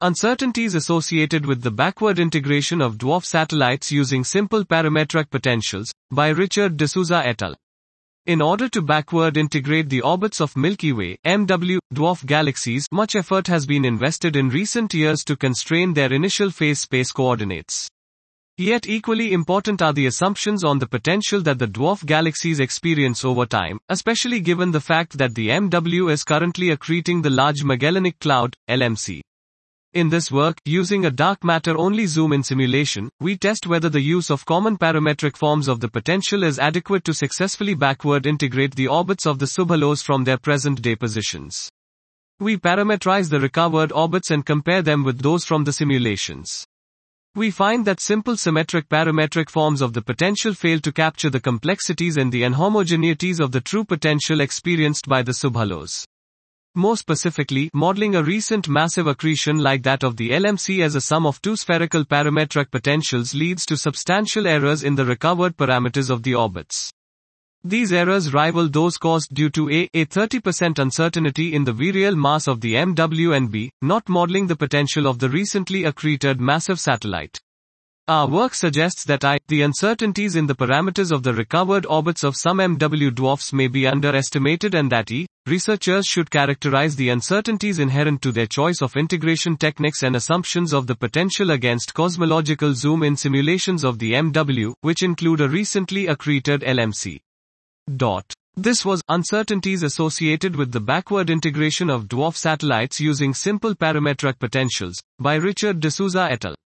Uncertainties associated with the backward integration of dwarf satellites using simple parametric potentials, by Richard D'Souza et al. In order to backward integrate the orbits of Milky Way, MW, dwarf galaxies, much effort has been invested in recent years to constrain their initial phase space coordinates. Yet equally important are the assumptions on the potential that the dwarf galaxies experience over time, especially given the fact that the MW is currently accreting the Large Magellanic Cloud, LMC. In this work, using a dark matter-only zoom-in simulation, we test whether the use of common parametric forms of the potential is adequate to successfully backward integrate the orbits of the subhalos from their present-day positions. We parametrize the recovered orbits and compare them with those from the simulations. We find that simple symmetric parametric forms of the potential fail to capture the complexities and the inhomogeneities of the true potential experienced by the subhalos. More specifically, modeling a recent massive accretion like that of the LMC as a sum of two spherical parametric potentials leads to substantial errors in the recovered parameters of the orbits. These errors rival those caused due to a 30% uncertainty in the virial mass of the MW and b, not modeling the potential of the recently accreted massive satellite. Our work suggests that the uncertainties in the parameters of the recovered orbits of some MW dwarfs may be underestimated and that researchers should characterize the uncertainties inherent to their choice of integration techniques and assumptions of the potential against cosmological zoom-in simulations of the MW, which include a recently accreted LMC. This was Uncertainties Associated with the Backward Integration of Dwarf Satellites Using Simple Parametric Potentials, by Richard D'Souza et al.